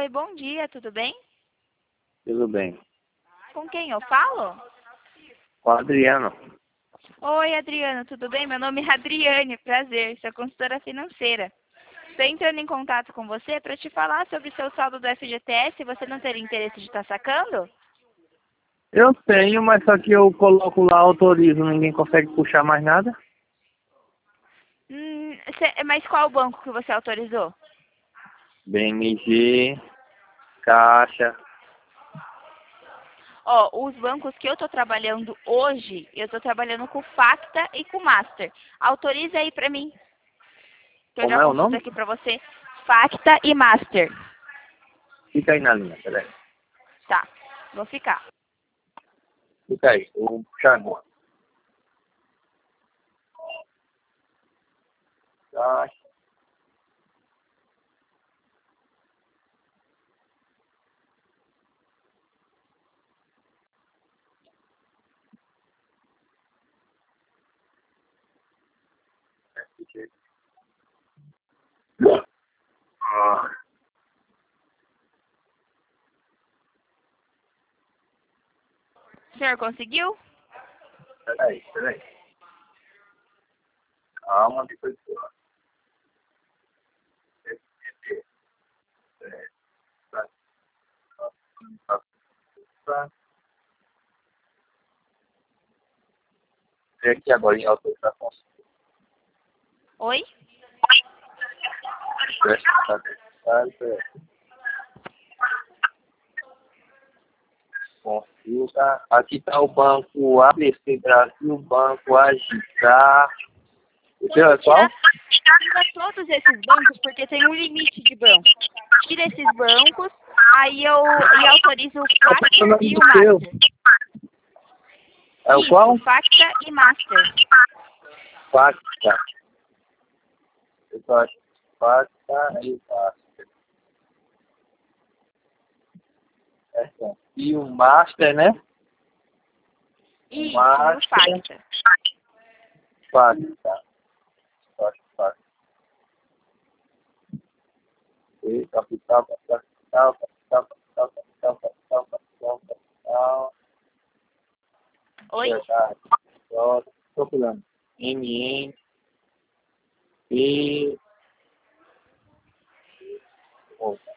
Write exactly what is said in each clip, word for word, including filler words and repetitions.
Oi, bom dia, tudo bem? Tudo bem. Com quem eu falo? Com o Adriano. Oi, Adriano, tudo bem? Meu nome é Adriane, prazer, sou consultora financeira. Estou entrando em contato com você para te falar sobre o seu saldo do F G T S. Você não teria interesse de estar sacando? Eu tenho, mas só que eu coloco lá, autorizo, ninguém consegue puxar mais nada. Hum, cê- mas qual banco que você autorizou? B M G, Caixa. Ó, os bancos que eu estou trabalhando hoje, eu estou trabalhando com o Facta e com o Master. Autoriza aí para mim, que eu Como já é o consulto nome? aqui para você. Facta e Master. Fica aí na linha, peraí. Tá, vou ficar. Fica aí, eu vou puxar agora. Caixa. Ah, O senhor conseguiu? peraí, peraí. Calma, depois eu... Vem aqui agora em autorização. Oi? Consulta. Aqui está o banco A B C Brasil, banco Agitar. O teu é qual? Tira todos esses bancos, porque tem um limite de banco. Tira esses bancos, aí eu e autorizo o Facta e o Master. É o Isso, qual? Facta e Master. Facta. Eu acho Facta e Master. É, e o Master, né? Isso, Master. o Facta. Facta. Facta. Facta. E capital, capital, capital, capital, capital, capital, capital, capital, capital. Oi? Estou pulando. M N P. Opa.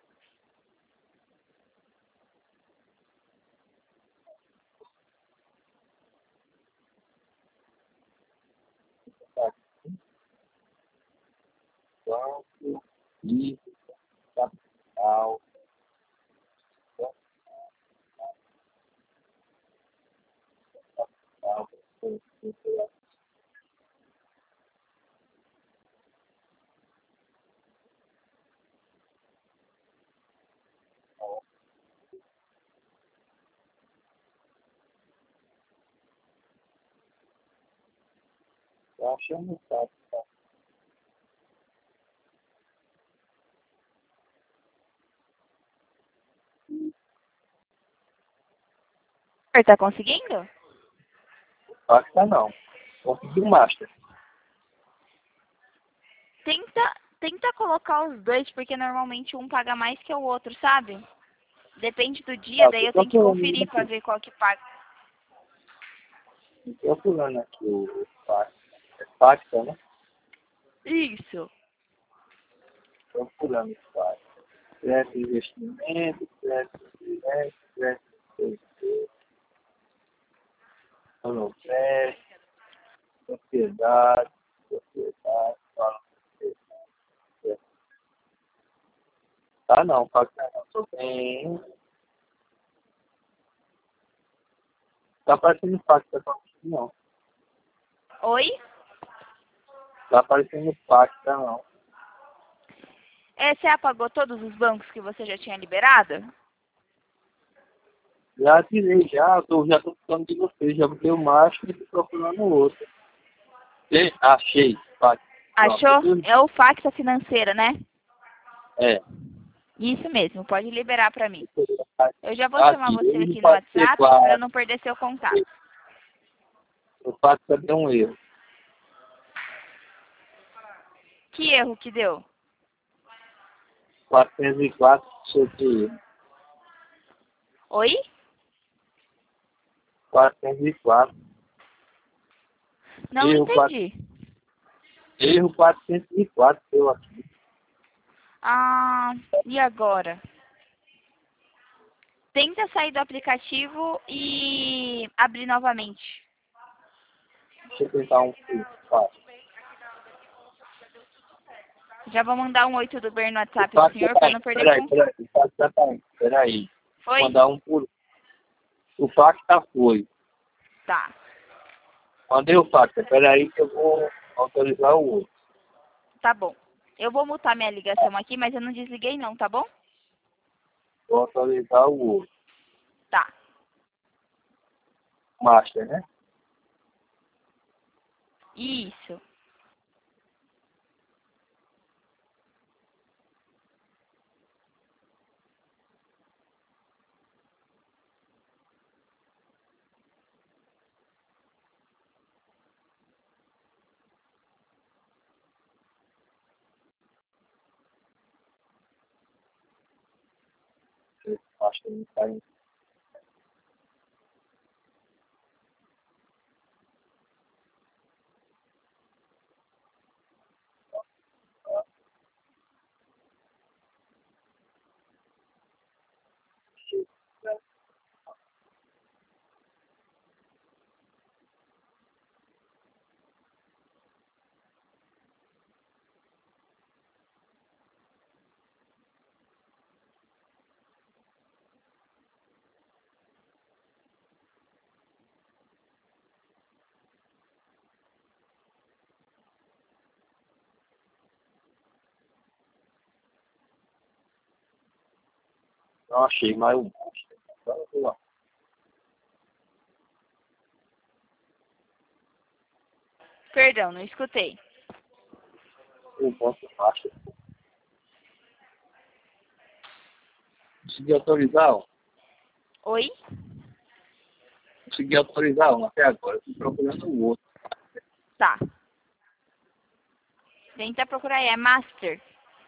Banco e capital. Capital. Eu achando o site. O senhor tá conseguindo? Facta não. Consegui o Master. Tenta, tenta colocar os dois, porque normalmente um paga mais que o outro, sabe? Depende do dia, Ah, daí eu tô tenho que procurando conferir pra aqui. ver qual que paga. Tô procurando aqui o Facta. É Facta, né? Isso. Tô procurando o Facta. Crédito investimento, crédito direto, crédito não crédito, sociedade, sociedade, fala sociedade. Tá não, Facta não. Tô bem. Tá aparecendo Facta não. Oi? Tá aparecendo Facta não. É, você apagou todos os bancos que você já tinha liberado? Já tirei, já, tô, já tô ficando de você, já botei o macho e tô procurando o outro. E, achei, Facta. Achou? Pronto. É o Facta Financeira, né? É. Isso mesmo, pode liberar pra mim. Eu já vou chamar Aqui, você ele não aqui no pode ser WhatsApp claro. pra não perder seu contato. O Facta deu um erro. Que erro que deu? quatrocentos e quatro, sobre Oi? quatrocentos e quatro. Não Erro, quatro, entendi. erro quatrocentos e quatro, eu aqui. Ah, e agora? Tenta sair do aplicativo e abrir novamente. Deixa eu tentar um quatro. Já vou mandar um oi tudo bem no O WhatsApp do fax já senhor tá para indo, não perder peraí, contato. peraí, o fax já tá indo, peraí. Foi? Mandar um por... O fax já foi. Tá. Mandei o fax, peraí que eu vou autorizar o outro. Tá bom. Eu vou mutar minha ligação aqui, mas eu não desliguei não, tá bom? Vou autorizar o outro. Tá. Master, né? Isso. Master não tá indo. Não achei mais um Master. Agora eu vou lá. Perdão, não escutei. O banco Master. Consegui autorizar, ó. Oi? Consegui autorizar um até agora. Estou procurando o outro. Tá. Tenta procurar aí. É Master.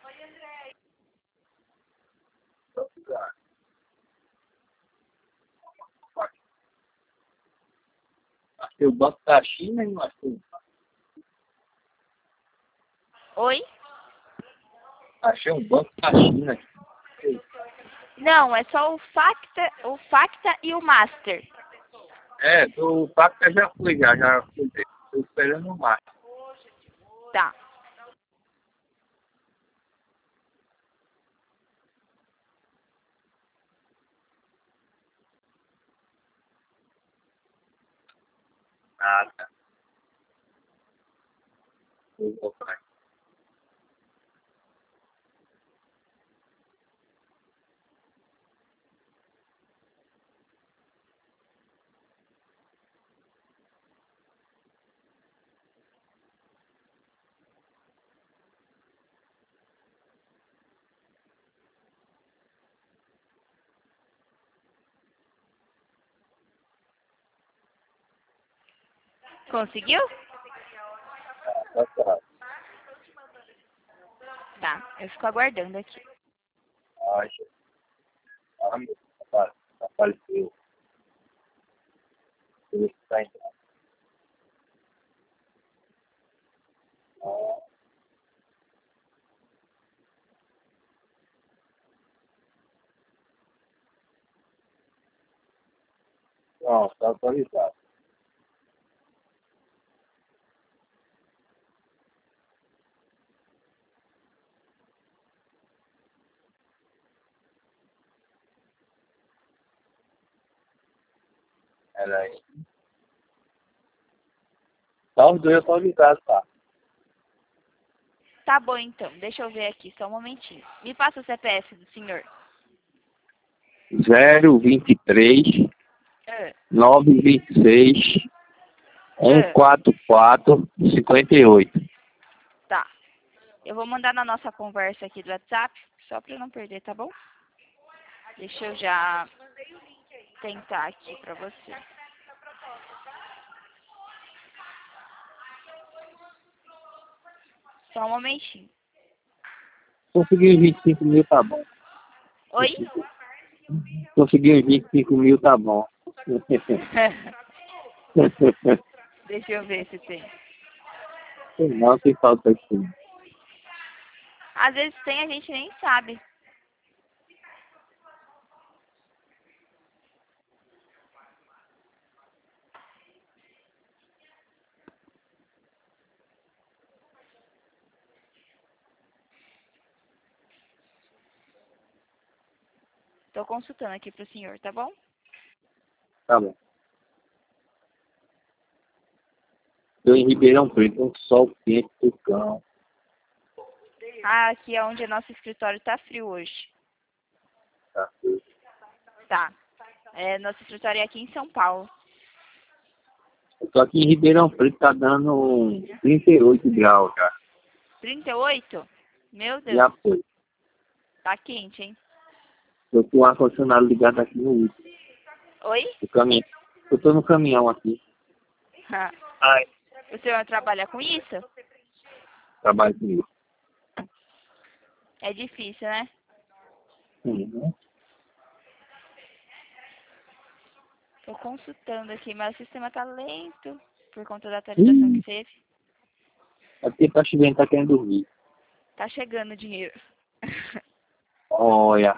Achei o banco da China e não achei. Oi? Achei um banco da China. Não, é só o Facta, o Facta e o Master. É, do Pacta já fui, já, já fui. Estou esperando o Master. Tá. Nada. Vou voltar. Conseguiu? Tá, tá. Tá. Eu fico aguardando aqui. Ai, ah, meu, apa- apareceu. Ele está entrando. Ah, não, está autorizado. Peraí. Tá os dois autorizados, tá? Tá bom então. Deixa eu ver aqui, só um momentinho. Me passa o C P F do senhor. zero vinte e três, Ah, nove vinte e seis, ah, cento e quarenta e quatro, cinquenta e oito. tá. Eu vou mandar na nossa conversa aqui do WhatsApp, só pra não perder, tá bom? Deixa eu já tentar aqui pra você. Só um momentinho. Consegui vinte e cinco mil, tá bom. Oi? Consegui vinte e cinco mil, tá bom. Deixa eu ver se tem. Não, tem falta aqui. Às vezes tem, a gente nem sabe. Tô consultando aqui pro senhor, tá bom? Tá bom. Tô em Ribeirão Preto, um sol quente do cão. Ah, aqui é onde é nosso escritório tá frio hoje. Tá. Tá. É, nosso escritório é aqui em São Paulo. Só que em Ribeirão Preto tá dando trinta e oito graus já. trinta e oito? Meu Deus, Já foi. tá quente, hein? Eu tô com o ar-condicionado ligado aqui no último. Oi? No caminhão. Eu tô no caminhão aqui. Ai. O senhor trabalha com isso? Trabalho com isso. É difícil, né? Uhum. Tô consultando aqui, mas o sistema tá lento por conta da atualização Hum. que teve. É porque tá chovendo, tá querendo dormir. Tá chegando o dinheiro. Olha.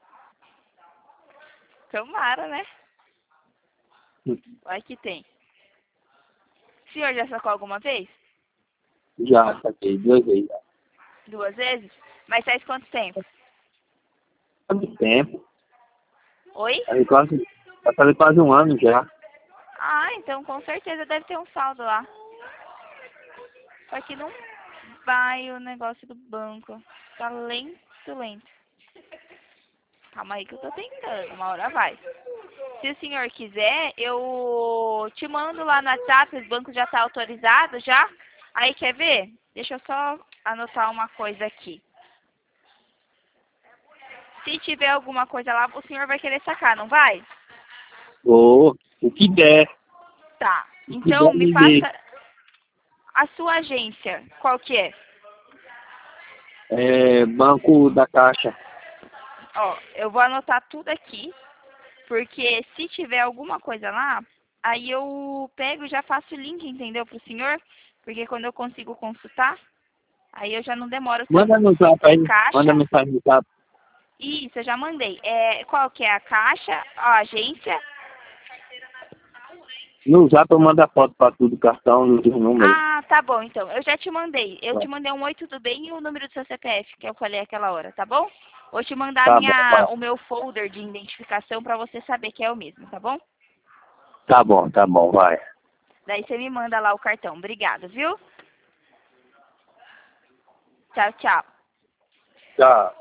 Tomara, né? Vai que tem. O senhor já sacou alguma vez? Já, saquei duas vezes. Já. Duas vezes? Mas faz quanto tempo? Faz muito tempo. Oi? Faz quase, vai fazer quase um ano já. Ah, então com certeza deve ter um saldo lá. Só que não vai o negócio do banco. Tá lento, lento. Calma aí que eu tô tentando, uma hora vai. Se o senhor quiser, eu te mando lá no WhatsApp, o banco já tá autorizado já. Aí, quer ver? Deixa eu só anotar uma coisa aqui. Se tiver alguma coisa lá, o senhor vai querer sacar, não vai? Ô, o que der. Tá. O que Então, der me me dê. passa a sua agência. Qual que é? É, Banco da Caixa. Ó, eu vou anotar tudo aqui, porque se tiver alguma coisa lá, aí eu pego e já faço o link, entendeu, pro senhor? Porque quando eu consigo consultar, aí eu já não demoro tanto. Manda no zap É aí. Manda caixa? mensagem no zap. Isso, eu já mandei. É, qual que é a caixa, a agência? No zap eu mando a foto pra tudo, cartão, os números. Ah, tá bom, então. Eu já te mandei. Eu Tá, te mandei um oi, tudo bem? E o número do seu C P F, que eu falei aquela hora, tá bom? Vou te mandar a tá bom, minha, vai. o meu folder de identificação pra você saber que é o mesmo, tá bom? Tá bom, tá bom, vai. Daí você me manda lá o cartão. Obrigada, viu? Tchau, tchau. Tchau.